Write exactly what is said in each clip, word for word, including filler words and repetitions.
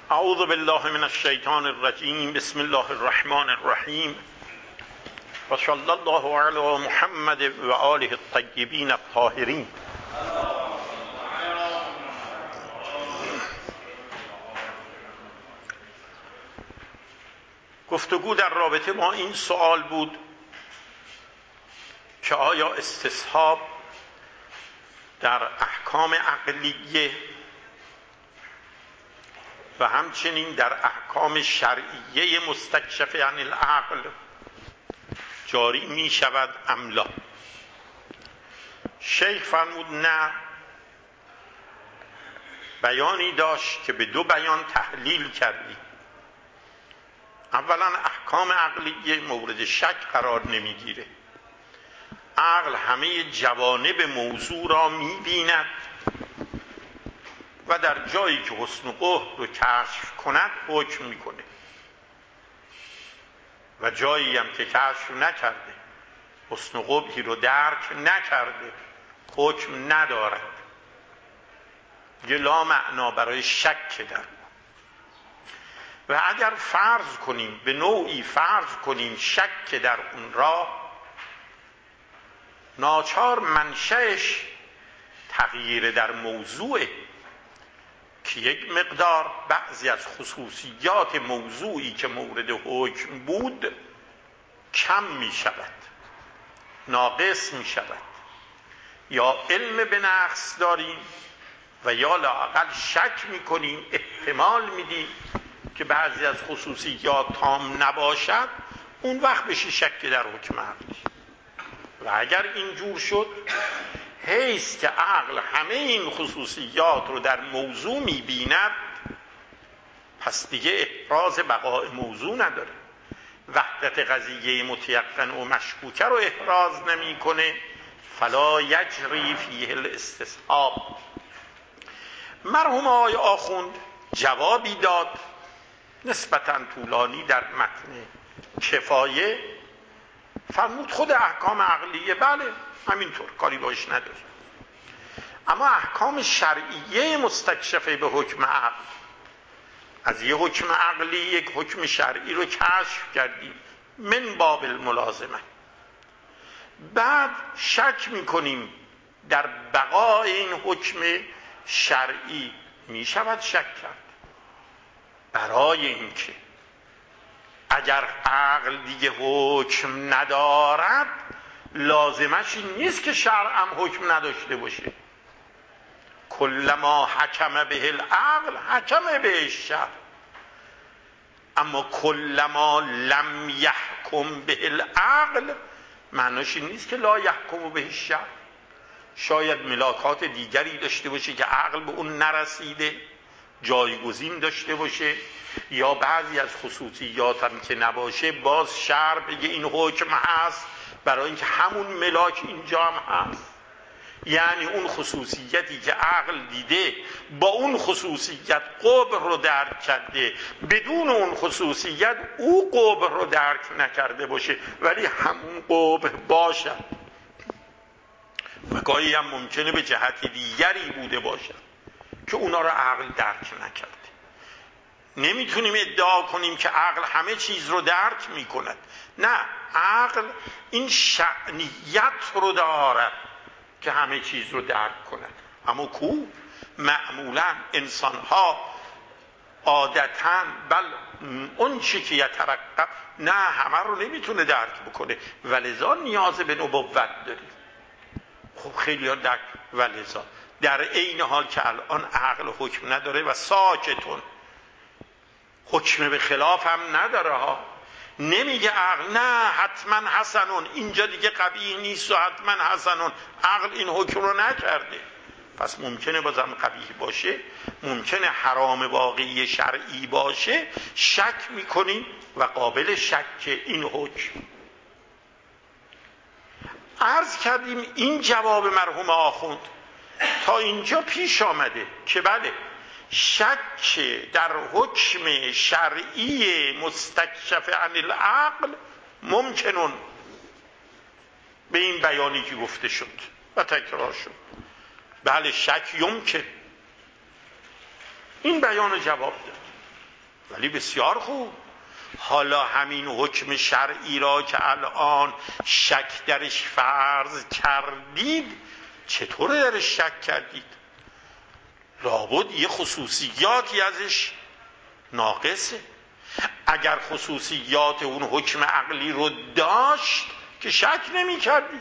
اعوذ بالله من الشیطان الرجیم. بسم الله الرحمن الرحیم و صلی الله علی محمد و آله الطیبین الطاهرین. گفتگو در رابطه با این سوال بود که آیا استصحاب در احکام عقلیه و همچنین در احکام شرعیه مستکشفه عن العقل جاری می شود ام لا؟ شیخ فرمود نه. بیانی داشت که به دو بیان تحلیل کردیم. اولا احکام عقلیه مورد شک قرار نمیگیره. عقل همه جوانب موضوع را میبیند و در جایی که حسن و قبح رو کشف کند حکم میکنه و جایی هم که کشف نکرده، حسن و قبحی رو درک نکرده، حکم ندارد. یه لا معنا برای شک در و اگر فرض کنیم، به نوعی فرض کنیم شک در اون را، ناچار منشأش تغییر در موضوعه که یک مقدار بعضی از خصوصیات موضوعی که مورد حکم بود کم می شود، ناقص می شود، یا علم به نقص داریم و یا لااقل شک می کنیم، احتمال میدیم که بعضی از خصوصیات تام نباشد. اون وقت بشه شک در حکم عقلی. و اگر اینجور شد، حیث که عقل همه این خصوصیات رو در موضوع میبیند، پس دیگه احراز بقاء موضوع نداره. وحدت قضیه متیقن و مشکوکه رو احراز نمیکنه. فلا یجری فیه الاستصحاب. مرحوم آقای آخوند جوابی داد نسبتاً طولانی در متن کفایه. فرمود خود احکام عقلیه بله همینطور، کاری باش نداره، اما احکام شرعیه مستکشفه به حکم عقل، از یه حکم عقلی یک حکم شرعی رو کشف کردیم من باب الملازمه، بعد شک میکنیم در بقای این حکم شرعی. میشود شک کرد برای اینکه اگر عقل دیگه حکم ندارد، لازمش این نیست که شرع هم حکم نداشته باشه. کلما حکم به العقل حکم به الشرع، اما کلما لم یحکم به العقل معناش این نیست که لا یحکم به الشرع. شاید ملاکات دیگری داشته باشه که عقل به اون نرسیده، جایگزین داشته باشه، یا بعضی از خصوصیات هم که نباشه باز شرع بگه این حکم هست برای اینکه همون ملاک اینجا هم هست. یعنی اون خصوصیتی که عقل دیده با اون خصوصیت قبح رو درک کرده، بدون اون خصوصیت او قبح رو درک نکرده باشه ولی همون قبح باشد. و گاهی هم ممکنه به جهت دیگری بوده باشد که اونا رو عقل درک نکرده. نمیتونیم ادعا کنیم که عقل همه چیز رو درک میکند. نه، عقل این شأنیت رو دارد که همه چیز رو درک کند. اما کو معمولا انسانها عادتاً بل اون چی که یترقب، نه همه رو نمیتونه درک بکنه، ولذا نیاز به نبوت داریم. خب خیلی ها درک، ولذا در عین حال که الان عقل حکم نداره و ساکتون، حکم به خلاف هم نداره ها. نمیگه عقل نه حتما حسنون، اینجا دیگه قبیح نیست و حتما حسنون. عقل این حکم رو نکرده، پس ممکنه بازم قبیح باشه، ممکنه حرام واقعی شرعی باشه. شک میکنیم و قابل شک این حکم. عرض کردیم این جواب مرحوم آخوند تا اینجا پیش آمده که بله شک در حکم شرعی مستکشف عن العقل ممکنون، به این بیانی که گفته شد و تکرار شد. بله شک یمکن. این بیان جواب داد. ولی بسیار خوب. حالا همین حکم شرعی را که الان شک درش فرض کردید، چطور درش شک کردید؟ لابد یه خصوصیاتی ازش ناقصه. اگر خصوصیات اون حکم عقلی رو داشت که شک نمی کردید.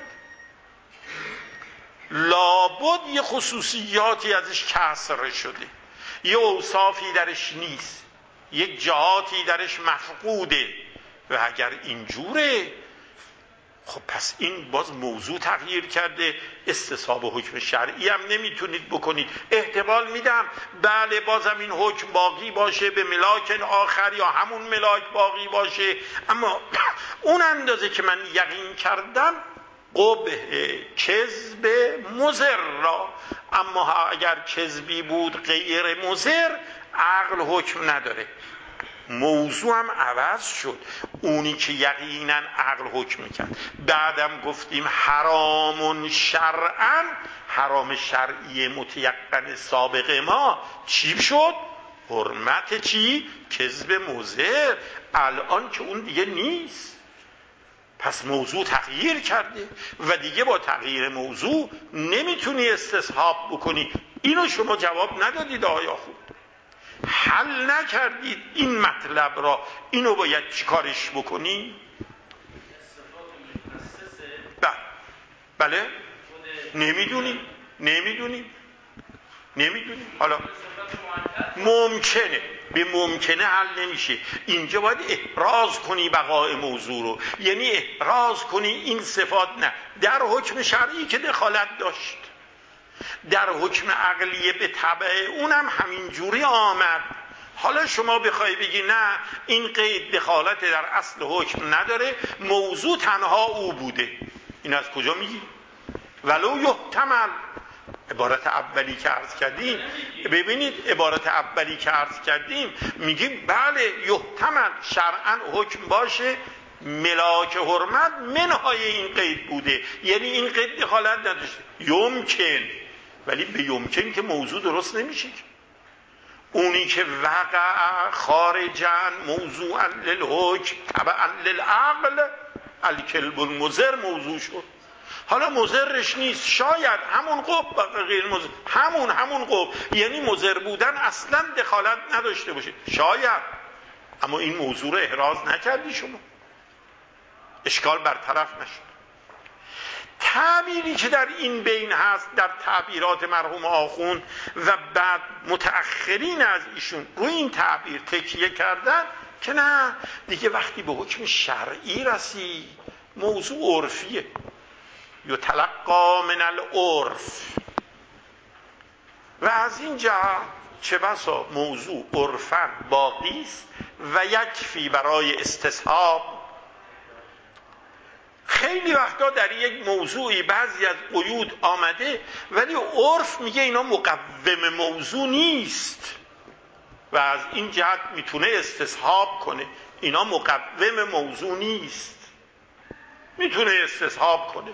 لابد یه خصوصیاتی ازش کسر شده، یه اوصافی درش نیست، یک جهاتی درش مفقوده. و اگر اینجوره، خب پس این باز موضوع تغییر کرده. استصحاب حکم شرعی هم نمیتونید بکنید. احتمال میدم بله بازم این حکم باقی باشه به ملاک آخر، یا همون ملاک باقی باشه، اما اون اندازه که من یقین کردم قبح کذب مضر را. اما اگر کذبی بود غیر مضر، عقل حکم نداره. موضوع هم عوض شد. اونی که یقینا عقل حکم میکرد، بعدم گفتیم حرام شرعا، حرام شرعی متیقن سابق ما چی شد؟ حرمت چی؟ کذب مضر. الان که اون دیگه نیست، پس موضوع تغییر کرده و دیگه با تغییر موضوع نمیتونی استصحاب بکنی. اینو شما جواب ندادید آیا خوب حل نکردید این مطلب را. اینو باید چیکارش بکنی؟ بله بله نمیدونیم نمیدونیم نمیدونیم حالا ممکنه به ممکنه حل نمیشه. اینجا باید احراز کنی بقای موضوع رو، یعنی احراز کنی این صفات نه در حکم شرعی که دخالت داشت، در حکم عقلیه به تبع اونم همین جوری آمد. حالا شما بخوای بگی نه این قید دخالت در اصل حکم نداره، موضوع تنها او بوده، این از کجا میگی؟ ولو یحتمل. عبارت اولی که عرض کردیم، ببینید عبارت اولی که عرض کردیم میگیم بله یحتمل شرعا حکم باشه ملاک حرمت منهای این قید بوده، یعنی این قید دخالت نداشته. یمکن، ولی به یمکن که موضوع درست نمیشه. اونی که وقع خارجا موضوعا للحکم تبعا للعقل، الکلب المضر موضوع شد. حالا مضرش نیست، شاید همون قب غیر مضر، همون همون قب، یعنی مضر بودن اصلا دخالت نداشته باشه، شاید. اما این موضوع رو احراز نکردی شما، اشکال برطرف نشد. تعبیری که در این بین هست در تعبیرات مرحوم آخوند و بعد متأخرین از ایشون روی این تعبیر تکیه کردن که نه دیگه وقتی به حکم شرعی رسی موضوع عرفیه، یتلقا من العرف، و از این جهت چه بسا موضوع عرفاً باقی است و یکفی برای استصحاب. خیلی وقتا در یک موضوعی بعضی از قیود آمده ولی عرف میگه اینا مقوم موضوع نیست و از این جهت میتونه استصحاب کنه. اینا مقوم موضوع نیست، میتونه استصحاب کنه.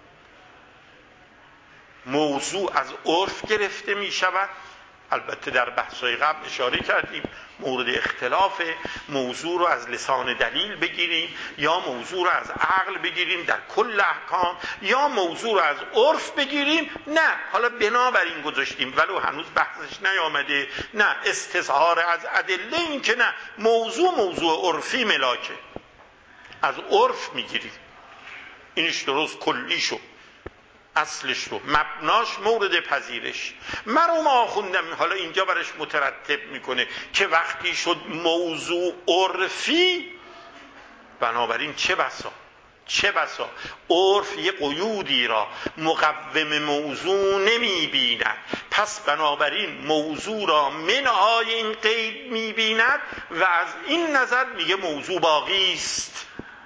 موضوع از عرف گرفته میشود. البته در بحث‌های قبل اشاره کردیم مورد اختلاف موضوع رو از لسان دلیل بگیریم یا موضوع رو از عقل بگیریم در کل احکام، یا موضوع رو از عرف بگیریم. نه حالا بنابراین گذاشتیم ولو هنوز بحثش نیامده، نه استظهار از ادله، این که نه موضوع موضوع عرفی ملاکه، از عرف میگیریم. اینش درست کلی شد، اصلش رو مبناش مورد پذیرش. مرحوم آخوندم حالا اینجا برش مترتب میکنه که وقتی شد موضوع عرفی، بنابراین چه بسا چه بسا عرف یه قیودی را مقوم موضوع نمیبیند، پس بنابراین موضوع را منهای این قید میبیند و از این نظر میگه موضوع باقی است،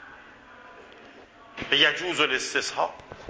یجوز الاستصحاب.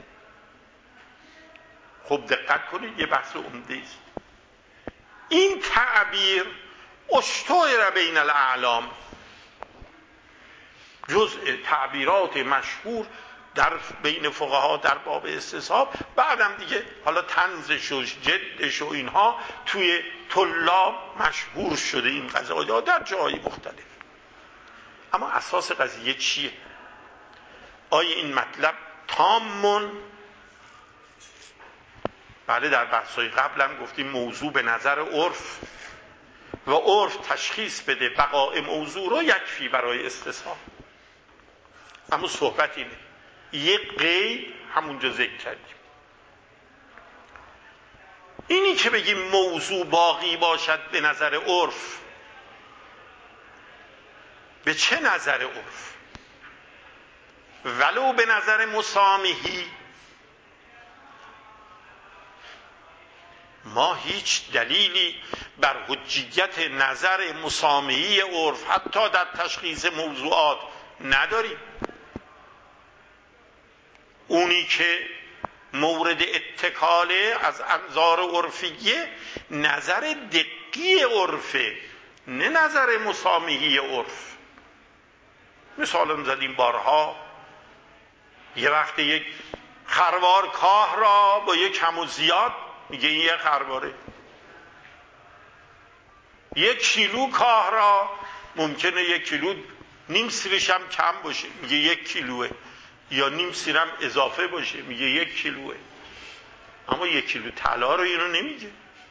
خب دقت کنید یه بحث عمده است. این تعبیر اشتهر بین الاعلام، جزء تعبیرات مشهور در بین فقها در باب استصحاب، بعدم دیگه حالا طنزش و جدش و اینها توی طلاب مشهور شده این قضایا در جای مختلف. اما اساس قضیه چیه؟ آیا این مطلب تامون؟ بله، در بحث‌های قبلم گفتیم موضوع به نظر عرف و عرف تشخیص بده بقای موضوع رو یکفی برای استصحاب. اما صحبت اینه، یک قید همونجا ذکر کردیم، اینی که بگیم موضوع باقی باشد به نظر عرف، به چه نظر عرف؟ ولو به نظر مسامحی. ما هیچ دلیلی بر حجیت نظر مسامحی عرف حتی در تشخیص موضوعات نداریم. اونی که مورد اتکاله از انظار عرفیه نظر دقی عرفه، نه نظر مسامحی عرف. مثالم زدیم بارها، یه وقت یک خروار کاه را با یک کم و زیاد میگه این یه خرواره، یک کیلو کاه را ممکنه یک کیلو نیم سیرش هم کم باشه میگه یک کیلوه، یا نیم سیرم اضافه باشه میگه یک کیلوه. اما یک کیلو طلا رو اینو نمیگه،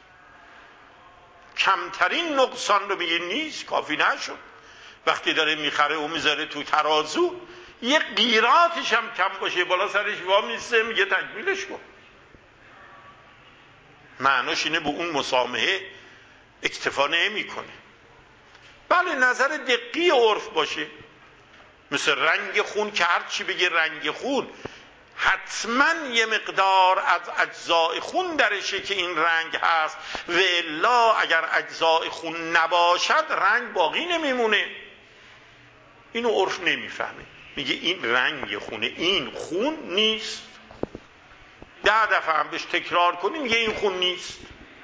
کمترین نقصان رو میگه نیست، کافی نشد. وقتی داره میخره و میذاره تو ترازو یک قیراتش هم کم باشه بالا سرش وا میسته میگه تکمیلش کن. معناش اینه به اون مسامحه اکتفا نمیکنه. بله، نظر دقی عرف باشه، مثل رنگ خون که هر چی بگه رنگ خون حتما یه مقدار از اجزای خون درشه که این رنگ هست، و الا اگر اجزای خون نباشد رنگ باقی نمیمونه. اینو عرف نمیفهمه، میگه این رنگ خونه، این خون نیست. ده دفعه هم بهش تکرار کنی میگه این خون نیست.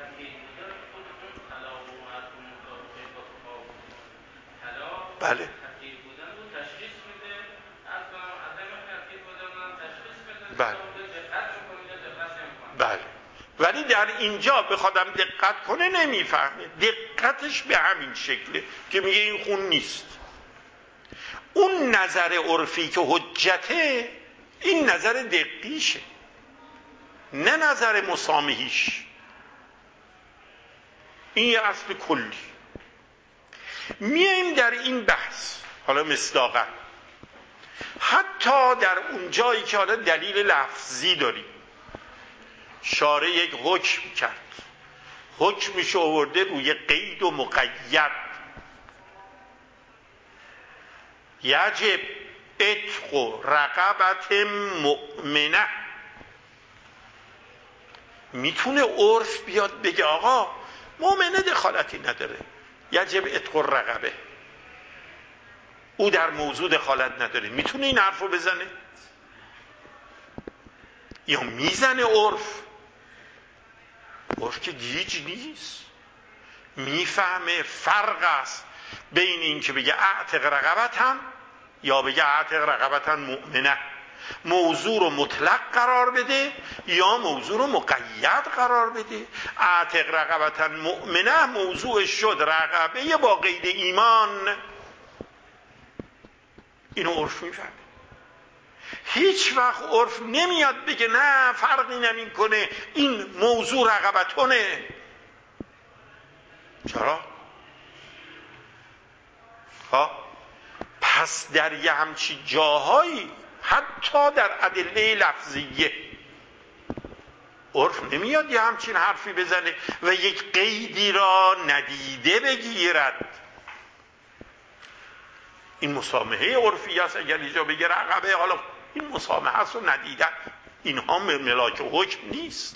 بله بله بله، ولی در اینجا بخوادم دقت کنه نمیفهمه. دقتش به همین شکله که میگه این خون نیست. اون نظر عرفی که حجته این نظر دقیشه، نه نظر مسامحیش. این یه اصل کلی. میایم در این بحث حالا مصداقاً حتی در اون جایی که حالا دلیل لفظی داریم، شارع یک حکم کرد، حکمش آورده روی قید و مقید، یجب عتق رقبت مؤمنه. میتونه عرف بیاد بگه آقا مؤمنه دخالتی نداره، یجب عتق رقبه، او در موضوع دخالت نداره. میتونه این حرف رو بزنه یا میزنه عرف؟ عرف که گیج نیست، میفهمه فرق است بین این که بگه اعتق رقبتن یا بگه اعتق رقبتن مؤمنه، موضوع رو مطلق قرار بده یا موضوع رو مقید قرار بده. اعتق رقبتن مؤمنه موضوع شد رقبه با قید ایمان. اینو عرف میفهمه. هیچ وقت عرف نمیاد بگه نه فرقی نمیکنه این موضوع رقبتونه. چرا؟ ها؟ پس در یه همچی جاهایی حتی در ادله لفظیه عرف نمیاد یه همچین حرفی بزنه و یک قیدی را ندیده بگیرد. این مسامحه عرفی است. اگر اینجا بگه رقبه، حالا این مسامحه است و ندیدن، اینها ملاک حکم نیست.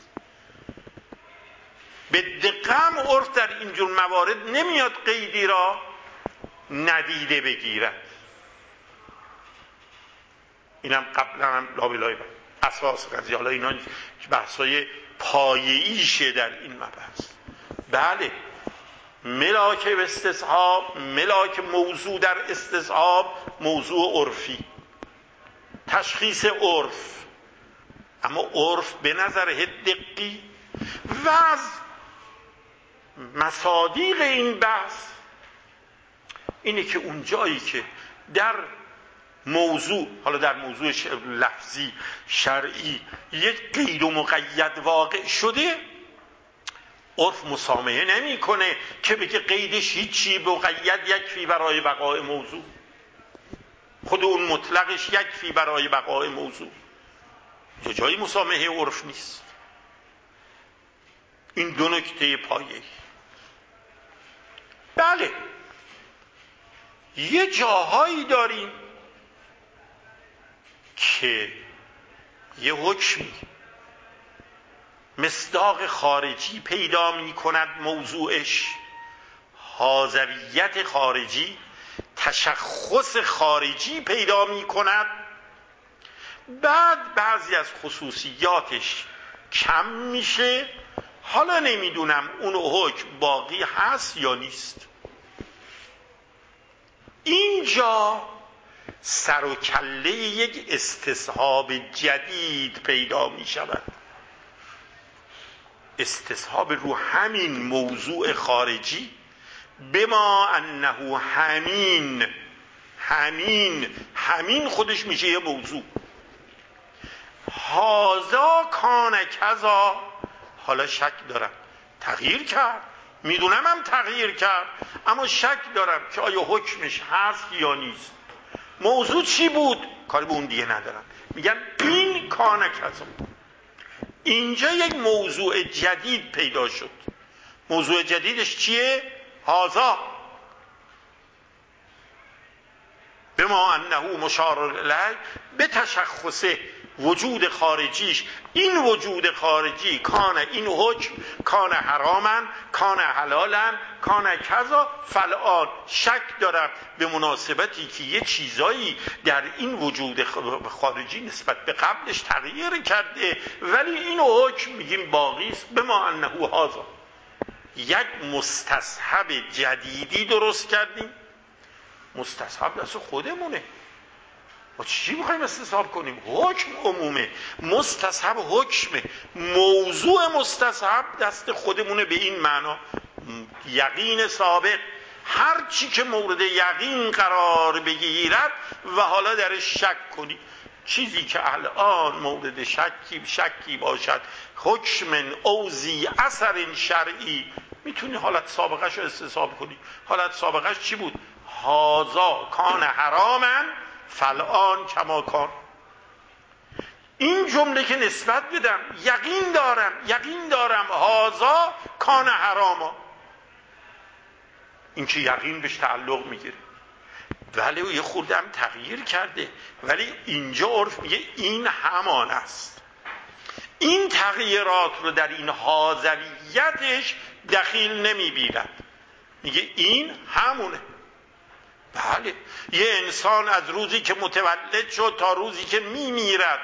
به دقم عرف در اینجور موارد نمیاد قیدی را ندیده بگیرد. اینم قبلا هم لابلای اساس قضیه. حالا اینا بحثای پایه‌ایشه در این مبحث. بله، ملاک استصحاب، ملاک موضوع در استصحاب موضوع عرفی. تشخیص عرف. اما عرف به نظر دقی و از مصادیق این بحث اینه که اون جایی که در موضوع، حالا در موضوع لفظی شرعی، یک قید و مقید واقع شده، عرف مسامحه نمیکنه که بگه قیدش هیچی، مقید یکفی برای بقای موضوع، خود اون مطلقش یکفی برای بقای موضوع. یه جایی مسامحه عرف نیست. این دو نکته پایه‌ای. بله یه جاهایی داریم که یه حکمی مصداق خارجی پیدا می کند، موضوعش حاذویت خارجی، تشخص خارجی پیدا می کند، بعد بعضی از خصوصیاتش کم میشه، حالا نمیدونم اون حکم باقی هست یا نیست. اینجا سر و کله یک استصحاب جدید پیدا می شود. استصحاب رو همین موضوع خارجی، بما انه همین همین همین خودش میشه یه موضوع. هازا کان کذا، حالا شک دارم تغییر کرد، میدونم هم تغییر کرد، اما شک دارم که آیا حکمش هست یا نیست. موضوع چی بود؟ کاری به اون دیگه ندارم، میگم این کان کذا. اینجا یک موضوع جدید پیدا شد. موضوع جدیدش چیه؟ هازا بما انه مشار الیه، به تشخص وجود خارجیش. این وجود خارجی کان، این حکم کان حرامن، کان حلالن، کان کذا فالآن. شک دارم به مناسبتی که یه چیزایی در این وجود خارجی نسبت به قبلش تغییر کرده، ولی این حکم میگیم باقی است. بما انه هذا، یک مستصحب جدیدی درست کردیم. مستصحب دست خودمونه، ما چی میخوایم استصحاب کنیم؟ حکم عمومه، مستصحب حکمه. موضوع مستصحب دست خودمونه به این معنا یقین سابق، هر چی که مورد یقین قرار بگیرد و حالا درش شک کنی، چیزی که الان مورد شکی شکی باشد، حکم اوزی اثر شرعی، میتونی حالت سابقش رو استصحاب کنی. حالت سابقش چی بود؟ هازا کان حرامن فالآن کما کان. این جمله که نسبت بدم، یقین دارم یقین دارم هازا کان حراما، این که یقین بهش تعلق میگیره، ولی یه خورده هم تغییر کرده، ولی اینجا عرف میگه این همان است. این تغییرات رو در این حاذویتش دخیل نمیبیند، میگه این همونه. بله یه انسان از روزی که متولد شد تا روزی که میمیرد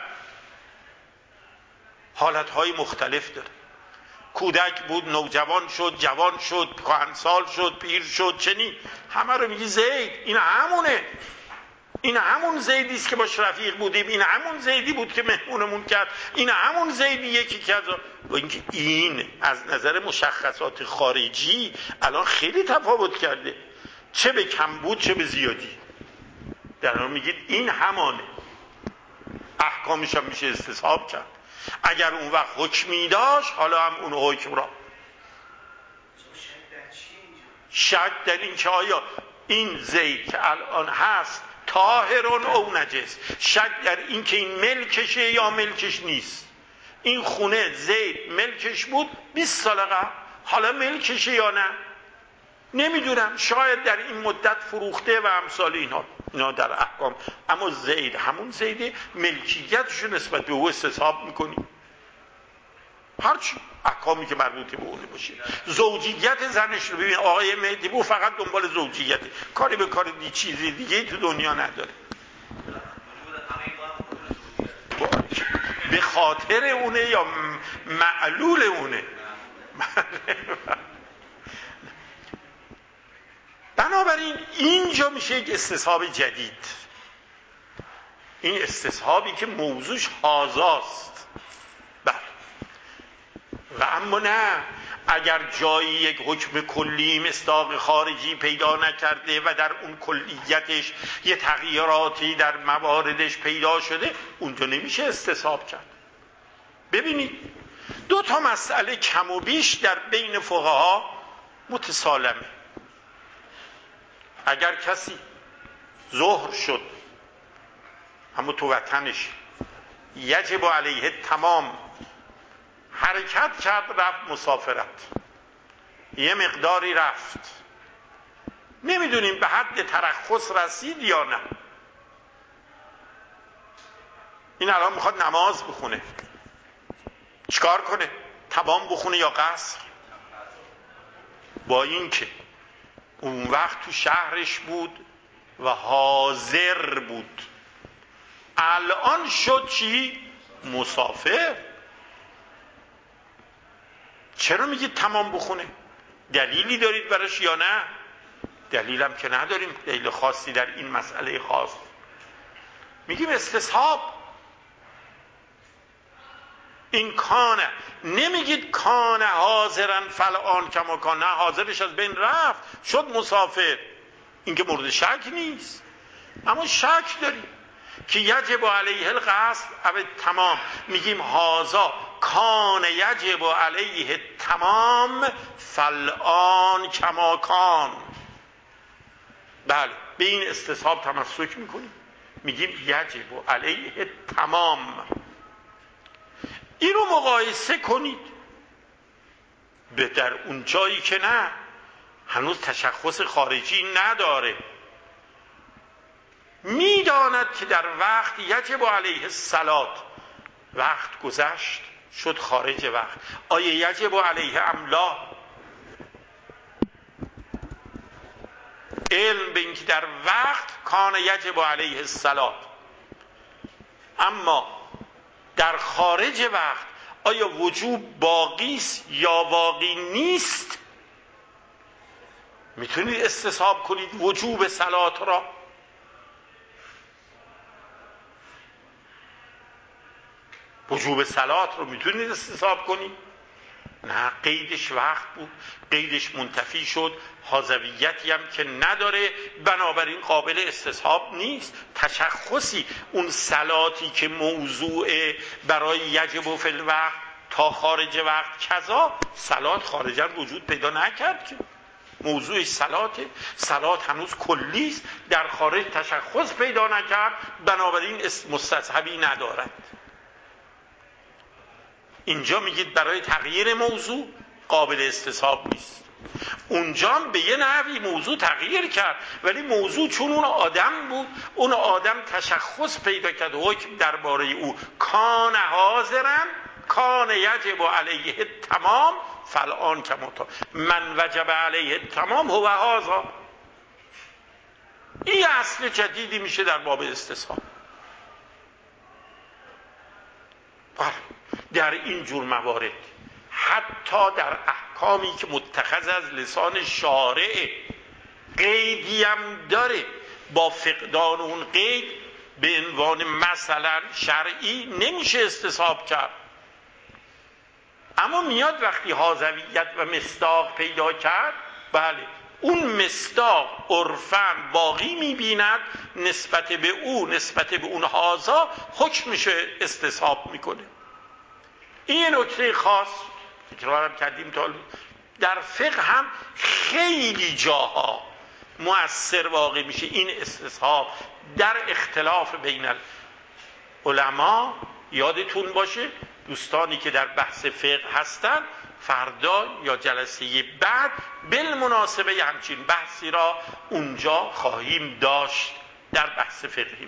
حالتهای مختلف داره. کودک بود، نوجوان شد، جوان شد، کهنسال شد، پیر شد، چنین. همه رو میگی زید، این همونه، این همون زیدی است که باش رفیق بودیم، این همون زیدی بود که مهمونمون کرد، این همون زیدیه که کذا. و اینکه این از نظر مشخصات خارجی الان خیلی تفاوت کرده، چه به کم بود چه به زیادی. در حال میگید این همانه، احکامش هم میشه استصحاب کرد. اگر اون وقت حکمی داشت، حالا هم اون حکم را. شک در این که آیا این زید که الان هست طاهرون او نجس، شک در این که این ملکشه یا ملکش نیست. این خونه زید ملکش بود بیست سال قبل، حالا ملکشه یا نه نمیدونم، شاید در این مدت فروخته و امثال اینها، اینا در احکام. اما زید همون زیده، ملکیتشو نسبت به او استصحاب میکنی، هرچی احکامی که مربوطه به اونه باشه. زوجیت زنش رو ببین، آقای مهدی بو فقط دنبال زوجیته، کاری به کار دی چیزی دیگه تو دنیا نداره. به خاطر اونه یا معلول اونه. بنابراین اینجا میشه یک استصحاب جدید. این استصحابی که موضوعش هازاست. بله. و اما نه، اگر جایی یک حکم کلی مصداق خارجی پیدا نکرده و در اون کلیتش یه تغییراتی در مواردش پیدا شده، اونجا نمیشه استصحاب کرد. ببینید دو تا مسئله کم و بیش در بین فقها متسالمه. اگر کسی ظهر شد اما تو وطنش یجب علیه تمام، حرکت کرد رفت مسافرت، یه مقداری رفت، نمیدونیم به حد ترخص رسید یا نه، این الان میخواد نماز بخونه، چیکار کنه؟ تمام بخونه یا قصر؟ با این که اون وقت تو شهرش بود و حاضر بود، الان شد چی؟ مسافر. چرا میگید تمام بخونه؟ دلیلی دارید براش یا نه؟ دلیلم که نداریم، دلیل خاصی در این مسئله خاص. میگیم استصحاب. این کانه، نمیگید کانه حاضرن فلان کما کان، نه، حاضرش از بین رفت شد مسافر، این که مورد شک نیست. اما شک داریم که یجب علیه القصد او تمام، میگیم هازا کان یجب علیه تمام فلان کما کان. بله، به این استصحاب تمسک میکنیم، میگیم یجب علیه تمام. این رو مقایسه کنید به در اون جایی که نه، هنوز تشخص خارجی نداره، میداند که در وقت یجب علیه الصلات، وقت گذشت شد خارج وقت، آیا یجب علیه املا؟ علم به اینکه در وقت کان یجب علیه الصلات، اما در خارج وقت آیا وجوب باقی است یا واقعی نیست؟ میتونید استصحاب کنید وجوب صلات را؟ وجوب صلات رو میتونید استصحاب کنید؟ نه، قیدش وقت بود، قیدش منتفی شد، حاذویتی هم که نداره، بنابراین قابل استصحاب نیست. تشخصی اون صلاتی که موضوع برای یجب فی الوقت تا خارج وقت کذا، صلات خارجا وجود پیدا نکرد که موضوعش صلاته، صلات هنوز کلیست، در خارج تشخص پیدا نکرد، بنابراین مستصحبی ندارد. اینجا میگید برای تغییر موضوع قابل استصحاب نیست، اونجا به یه نحوی موضوع تغییر کرد، ولی موضوع چون اون آدم بود، اون آدم تشخص پیدا کرد، حکم درباره او کان حاضرن کان یجب علیه تمام فالآن کما تا من وجب علیه تمام هو هذا. این اصل جدیدی میشه در باب استصحاب. در این جور موارد حتی در احکامی که متخذ از لسان شارع قیدی هم داره، با فقدان اون قید به عنوان مثلا شرعی نمیشه استصحاب کرد، اما میاد وقتی حاذویت و مصداق پیدا کرد، بله اون مصداق عرفاً باقی میبیند، نسبت به او، نسبت به اون هازا حکمش استصحاب میکنه. این نکته خاص تکرارم کردیم تا در فقه هم خیلی جاها مؤثر واقع میشه این استصحاب در اختلاف بین العلماء. یادتون باشه دوستانی که در بحث فقه هستن، فردا یا جلسه بعد بالمناسبه همچین بحثی را اونجا خواهیم داشت در بحث فقهی.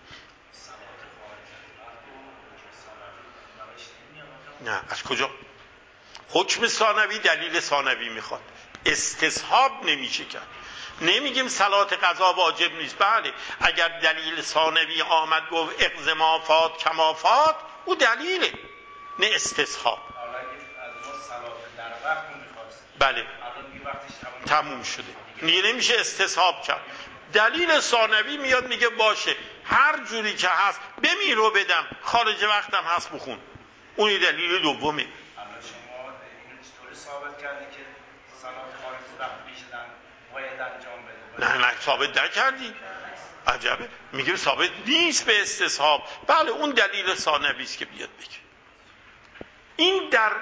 نه، از کجا؟ حکم ثانوی دلیل ثانوی میخواد، استصحاب نمیشه کرد. نمیگیم صلات قضا واجب نیست، بله اگر دلیل ثانوی آمد گفت اقض ما فات کما فات، او دلیله، نه استصحاب. حالا اگه از ما صلات در وقت میخواست، بله الان دیگه وقتش تموم شده، دیگه نمیشه استصحاب کرد. دلیل ثانوی میاد میگه باشه هر جوری که هست بمیر رو بدم، خارج وقتم هست بخون. اونی دلیل دومه. الان شما اینو چطوری ثابت کردی که صلات خارج وقت میشدن باید انجام بده؟ نه نه ثابت نکردی. عجبه، میگه ثابت نیست به استصحاب. بله اون دلیل ثانوی است که بیاد بگه. این در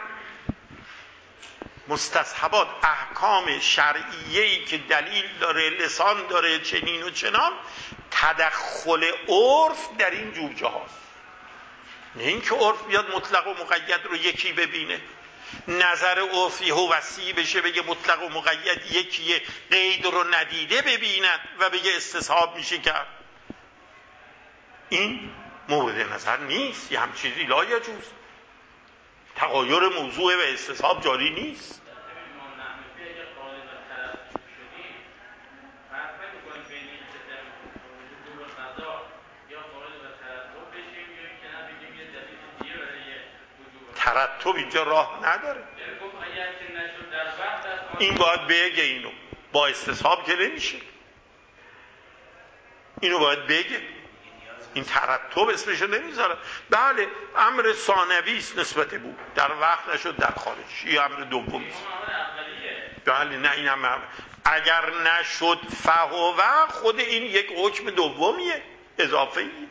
مستصحبات احکام شرعیه‌ای که دلیل داره، لسان داره، چنین و چنان، تدخل عرف در این جوجه هاست. نه اینکه عرف بیاد مطلق و مقید رو یکی ببینه، نظر عرفی و وسیع بشه بگه مطلق و مقید یکیه، قید رو ندیده ببیند و بگه استصحاب میشه کرد. این مورد نظر نیست. یه هم چیزی لا یجوز. تغایر موضوع و استصحاب جاری نیست. ترتب اینجا راه نداره. این باید بگه اینو با استصحاب که نمیشه. اینو باید بگه. این ترتب اسمشو نمیذاره. بله امر ثانوی است نسبت بود، در وقت نشد در خارج. این امر دومی است. بله نه این امر اگر نشد فهو، خود این یک حکم دومیه اضافه ایه.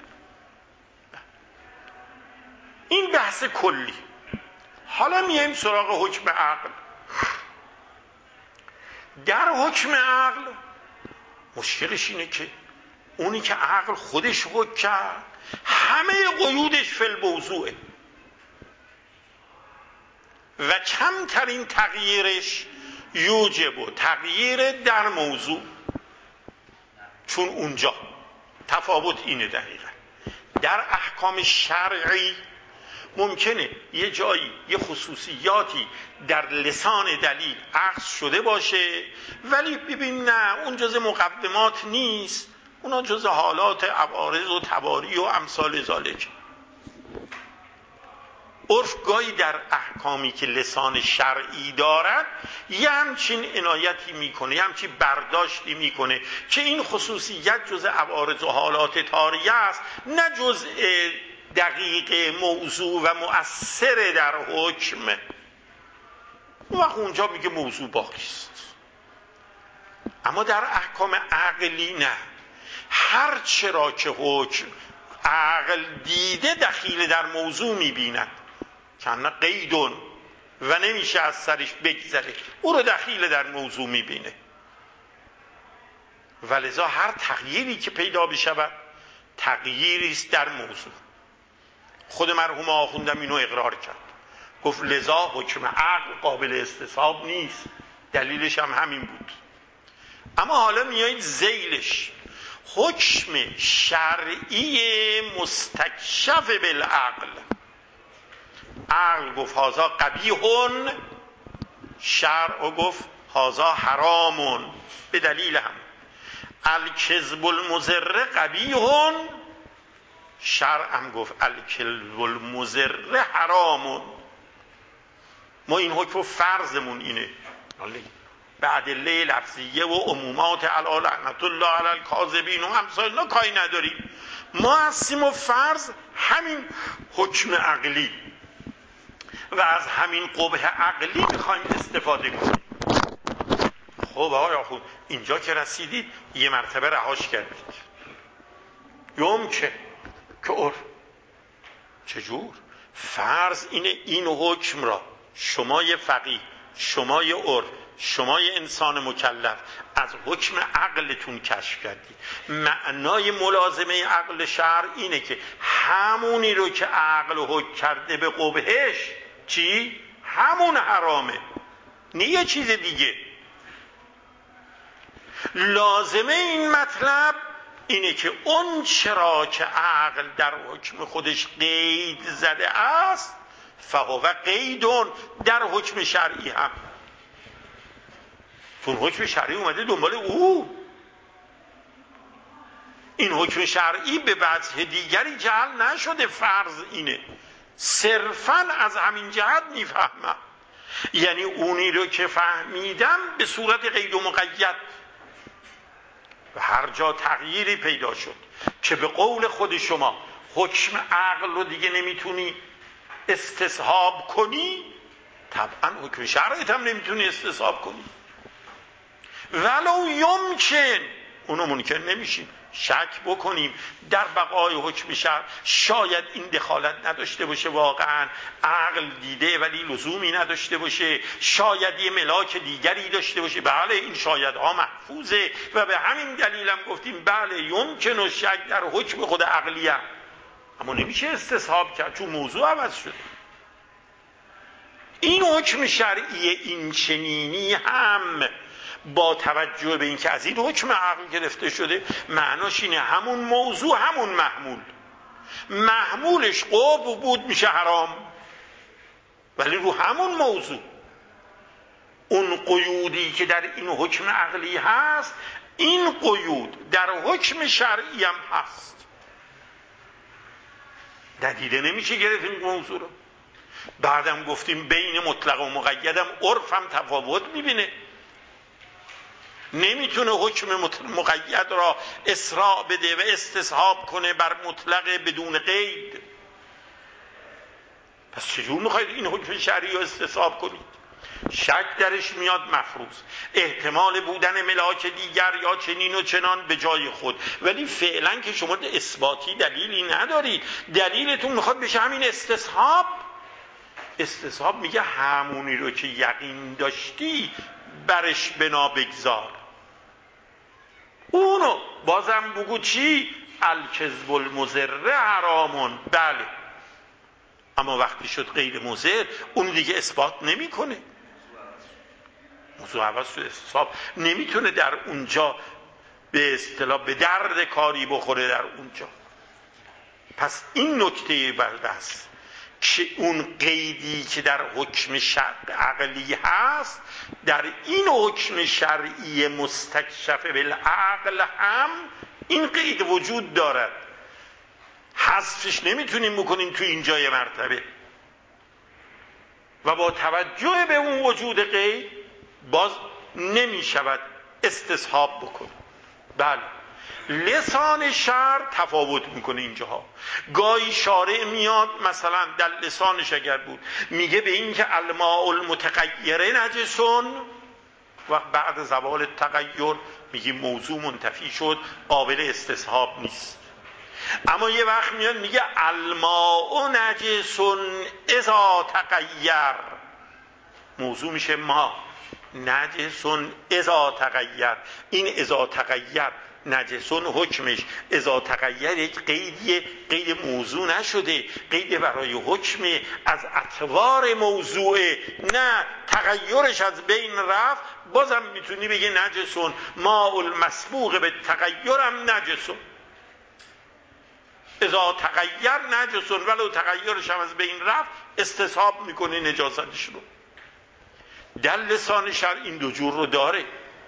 این بحث کلی. حالا میایم سراغ حکم عقل. در حکم عقل مشکلش اینه که اونی که عقل خودش حکم کرد همه قیودش فی الموضوعه و کمترین تغییرش یوجب و تغییر در موضوع. چون اونجا تفاوت اینه دقیقا. در احکام شرعی ممکنه یه جایی یه خصوصیاتی در لسان دلیل اخذ شده باشه، ولی ببین نه اون جزء مقدمات نیست، اونا جزء حالات عوارض و تباری و امثال ذالک. عرف گاهی در احکامی که لسان شرعی دارد یه همچین عنایتی میکنه، یه همچین برداشتی میکنه که این خصوصیت جزء عوارض و حالات طاریه است، نه جزء دقیق موضوع و مؤثر در حکم. اون وقت اونجا میگه موضوع باقی است. اما در احکام عقلی نه، هر چرا که حکم عقل دیده دخیل در موضوع میبیند که نه قیدون و نمیشه از سرش بگذره، او رو دخیل در موضوع میبینه. ولذا هر تغییری که پیدا بشود تغییری است در موضوع. خود مرحوم آخوندم اینو اقرار کرد، گفت لذا حکم عقل قابل استصحاب نیست. دلیلش هم همین بود. اما حالا میایید ذیلش، حکم شرعی مستکشف بالعقل. عقل گفت هذا قبیحون، شرع گفت هذا حرامون. به دلیل هم الکذب المضر قبیحون، شرع هم گفت الکذب المضر حرامون. ما این حکم فرضمون اینه به ادله لفظیه و عمومات علی لعنت الله علی الکاذبین و امثال اینا کاری نداریم. ما هستیم و فرض همین حکم عقلی و از همین قبح عقلی میخوایم استفاده کنیم. خب آقای آخوند اینجا که رسیدید یه مرتبه رهاش کردید. یوم که که عرف چجور؟ فرض اینه این حکم را شما یه فقیه، شما یه عرف، شما یه انسان مکلف از حکم عقلتون کشف کردید. معنای ملازمه عقل شرع اینه که همونی رو که عقل حکم کرده به قبحش چی؟ همون حرامه، نه یه چیز دیگه. لازمه این مطلب اینه که اون چرا که عقل در حکم خودش قید زده است فهو قیدون در حکم شرعی هم، چون حکم شرعی اومده دنبال او. این حکم شرعی به وجه دیگری جعل نشده. فرض اینه صرفاً از همین جهت میفهمم، یعنی اونی رو که فهمیدم به صورت قید و مقید و هر جا تغییری پیدا شد که به قول خود شما حکم عقل رو دیگه نمیتونی استصحاب کنی، طبعا حکم شرعیت هم نمیتونی استصحاب کنی. ولو یمکن، اونو منکر نمیشیم، شک بکنیم در بقای حکم شرع، شاید این دخالت نداشته باشه، واقعا عقل دیده ولی لزومی نداشته باشه، شاید یه ملاک دیگری داشته باشه. بله این شاید ها محفوظه و به همین دلیل هم گفتیم بله یمکن و شک در حکم خود عقلی هم. اما نمیشه استصحاب کرد چون موضوع عوض شده. این حکم شرعی این چنینی هم با توجه به اینکه از این حکم عقل گرفته شده، معناش اینه همون موضوع همون محمول، محمولش قبح بود میشه حرام، ولی رو همون موضوع اون قیودی که در این حکم عقلی هست، این قیود در حکم شرعی هم هست. ندیده نمیشه گرفت این موضوع رو. بعدم گفتیم بین مطلق و مقیدم عرف هم تفاوت میبینه، نمیتونه حکم مقید را اسراع بده و استصحاب کنه بر مطلق بدون قید. پس چجور میخواید این حکم شرعی رو استصحاب کنید؟ شک درش میاد مفروض، احتمال بودن ملاک دیگر یا چنین و چنان به جای خود، ولی فعلا که شما اثباتی دلیلی ندارید، دلیلتون میخواد بشه همین استصحاب. استصحاب میگه همونی رو که یقین داشتی برش بنا بگذار. اونو بازم بگو چی؟ الکذب المضر حرامون. بله، اما وقتی شد غیر مضر اون دیگه اثبات نمیکنه، موضوع عوض شد. استصحاب نمیتونه در اونجا به اصطلاح به درد کاری بخوره در اونجا. پس این نکته بحث که اون قیدی که در حکم شرع عقلی هست در این حکم شرعی مستکشف بالعقل هم این قید وجود دارد، حذفش نمیتونیم بکنیم تو این جای مرتبه. و با توجه به اون وجود قید باز نمیشود استصحاب بکنیم. بله، لسان شرع تفاوت میکنه اینجاها. گاهی شارع میاد مثلا در لسانش اگر بود میگه به این که الماء المتغیر نجسون، و بعد زوال تغییر میگه موضوع منتفی شد، قابل استصحاب نیست. اما یه وقت میاد میگه الماء نجسون اذا تغیر، موضوع میشه ما، نجسون اذا تغیر. این اذا تغیر نجسون حکمش اذا تغیر یک قیدیه، قید موضوع نشده، قید برای حکم از اطوار موضوعه، نه تغیرش از بین رفت. بازم میتونی بگی نجسون، ماء المسبوق به تغیرم نجسون، اذا تغیر نجسون، ولو تغیرش هم از بین رفت استصحاب میکنی نجاستش رو. در لسان شرع این دو جور رو داره.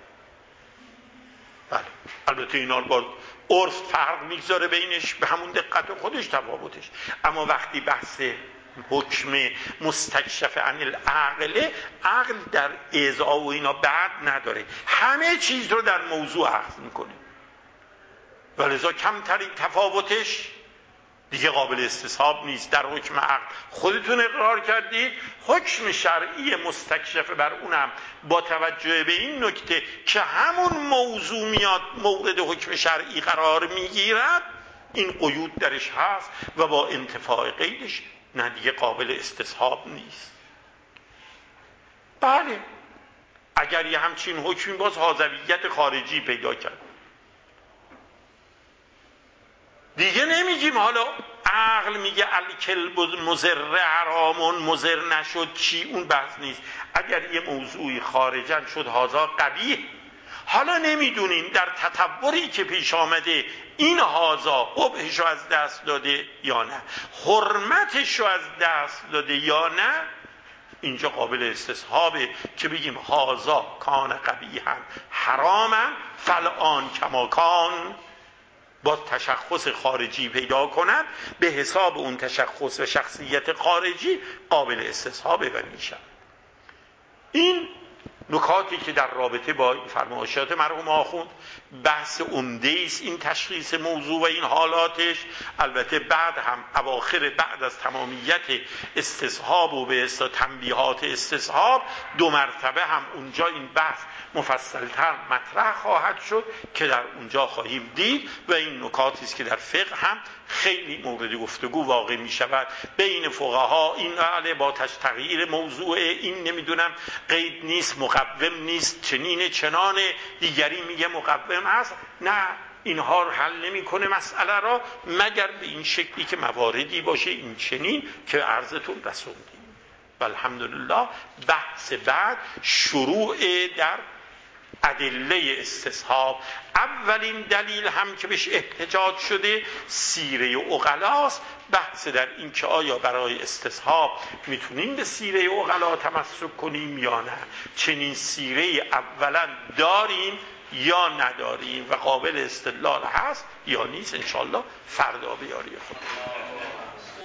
بله، البته اینا رو با عرف فرق میگذاره بینش، به همون دقت خودش تفاوتش. اما وقتی بحث حکم مستکشف عن العقل، عقل در اعضا و اینا بعد نداره، همه چیز رو در موضوع اخذ میکنه، ولذا کمترین تفاوتش دیگه قابل استصحاب نیست. در حکم عقل خودتون اقرار کردید، حکم شرعی مستکشف بر اونم با توجه به این نکته که همون موضوع میاد مورد حکم شرعی قرار میگیرد، این قیود درش هست و با انتفاع قیدش نه دیگه قابل استصحاب نیست. بله، اگر یه همچین حکمی باز حاذویت خارجی پیدا کرد، دیگه نمیگیم حالا عقل میگه الکلب مضر حرامون، مضر نشد چی، اون بحث نیست. اگر یه موضوعی خارجن شد هذا قبیح، حالا نمیدونیم در تطوری که پیش آمده این هذا قبحشو از دست داده یا نه، حرمتشو از دست داده یا نه. اینجا قابل استصحابه که بگیم هذا کان قبیحا حراما فالآن کما کان، با تشخص خارجی پیدا کند، به حساب اون تشخص و شخصیت خارجی قابل استصحابه و میشه. این نکاتی که در رابطه با فرمایشات مرحوم آخوند بحث عمده است این تشخیص موضوع و این حالاتش. البته بعد هم اواخر بعد از تمامیت استصحاب و به اصطلاح تنبیهات استصحاب دو مرتبه هم اونجا این بحث مفصلتر مطرح خواهد شد که در اونجا خواهیم دید و این نکاتی است که در فقه هم خیلی مورد گفتگو واقع می شود بین فقها. این علی با تغییر موضوع این نمیدونم قید نیست مقوم نیست چنین چنانه، دیگری میگه مقوم است. نه، اینها رو حل نمیکنه مسئله را مگر به این شکلی که مواردی باشه این چنین که عرضتون رسوندیم. و الحمدلله بحث بعد شروع در ادله استصحاب. اولین دلیل هم که بهش احتجاج شده سیره عقلاست. بحث در این که آیا برای استصحاب میتونیم به سیره عقلا تمسک کنیم یا نه، چنین سیره اولا داریم یا نداریم و قابل استدلال هست یا نیست. انشاءالله فردا بیاری خود